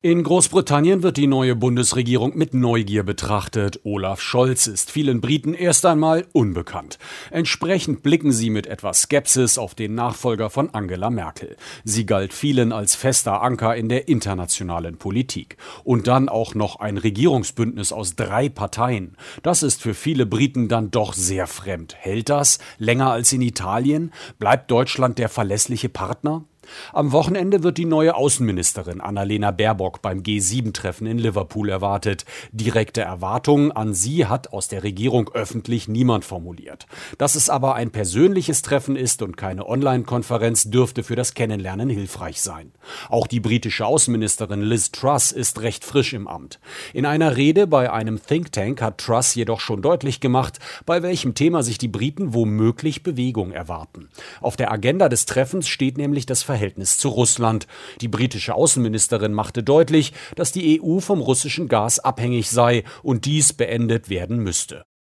In Großbritannien wird die neue Bundesregierung mit Neugier betrachtet. Olaf Scholz ist vielen Briten erst einmal unbekannt. Entsprechend blicken sie mit etwas Skepsis auf den Nachfolger von Angela Merkel. Sie galt vielen als fester Anker in der internationalen Politik. Und dann auch noch ein Regierungsbündnis aus 3 Parteien. Das ist für viele Briten dann doch sehr fremd. Hält das länger als in Italien? Bleibt Deutschland der verlässliche Partner? Am Wochenende wird die neue Außenministerin Annalena Baerbock beim G7-Treffen in Liverpool erwartet. Direkte Erwartungen an sie hat aus der Regierung öffentlich niemand formuliert. Dass es aber ein persönliches Treffen ist und keine Online-Konferenz, dürfte für das Kennenlernen hilfreich sein. Auch die britische Außenministerin Liz Truss ist recht frisch im Amt. In einer Rede bei einem Think Tank hat Truss jedoch schon deutlich gemacht, bei welchem Thema sich die Briten womöglich Bewegung erwarten. Auf der Agenda des Treffens steht nämlich das Verhältnis zu Russland. Die britische Außenministerin machte deutlich, dass die EU vom russischen Gas abhängig sei und dies beendet werden müsste.